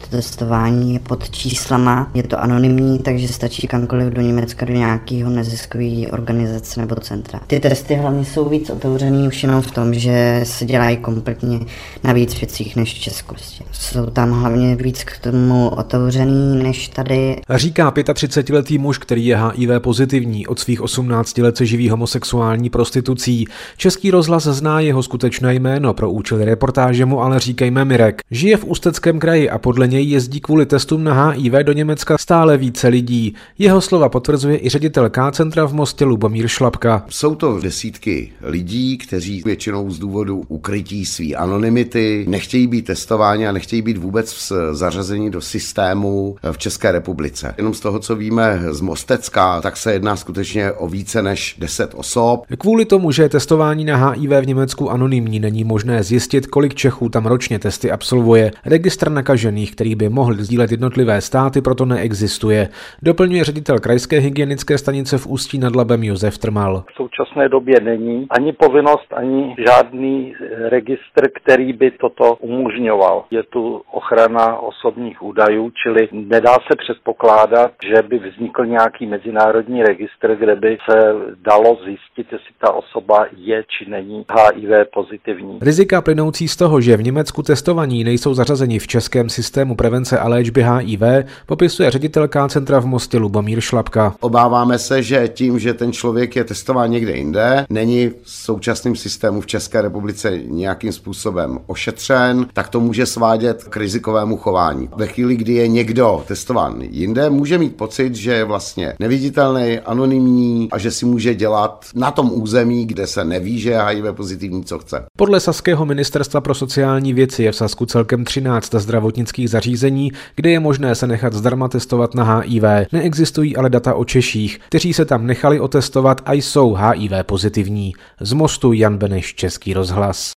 to testování je pod číslama, je to anonymní, takže stačí kamkoliv do Německa, do nějakého neziskové organizace nebo centra. Ty testy hlavně jsou víc otevřený už jenom v tom, že se dělají kompletně na víc věcích než v Česku. Jsou tam hlavně víc k tomu otevřený než tady. Říká 35letý muž, který je HIV pozitivní, od svých 18 let se živí homosexuální prostitucí. Český rozhlas zná jeho skutečné jméno, pro účely reportáže mu ale říkejme Mirek. Žije v Ústeckém kraji a podle něj jezdí kvůli testům na HIV do Německa stále více lidí. Jeho slova potvrzuje i ředitel K-centra v Mostě Lubomír Šlapka. Jsou to desítky lidí, kteří většinou z důvodu ukrytí své anonymity nechtějí být testováni a nechtějí být vůbec zařazeni do systému v České republice. Jenom z toho, co víme z Mostecka, tak se jedná skutečně o více než 10 osob. Kvůli tomu, že je testování na HIV v Německu anonymní, není možné zjistit, kolik Čechů tam ročně testy absolvuje. Registr nakažených, který by mohl sdílet jednotlivé státy, proto neexistuje. Doplňuje ředitel krajské hygienické stanice v Ústí nad Labem Josef Trmal. V současné době není ani povinnost, ani žádný registr, který by toto umožňoval. Je tu ochrana osobních údajů, čili nedá se předpokládat, že by vznikl nějaký mezinárodní registr, kde by se dalo zjistit, jestli ta osoba je či není HIV pozitivní. Rizika plynoucí z toho, že v Německu testovaní nejsou zařazeni v českém systému prevence a léčby HIV, popisuje ředitel K-centra v Mostě Lubomír Šlapka. Obáváme se, že tím, že ten člověk je testován někde jinde, není v současném systému v České republice nějakým způsobem ošetřen, tak to může svádět k rizikovému chování. Ve chvíli, kdy je někdo testován jinde, může mít pocit, že je vlastně neviditelný, anonymní a že si může dělat na tom území, kde se neví, že je HIV pozitivní, co chce. Podle saského ministerstva pro sociální věci je v Sasku celkem 13 zdravotnických zařízení, kde je možné se nechat zdarma testovat na HIV. Neexistují ale data o Češích, kteří se tam nechali otestovat a jsou HIV pozitivní. Z Mostu Jan Beneš, Český rozhlas.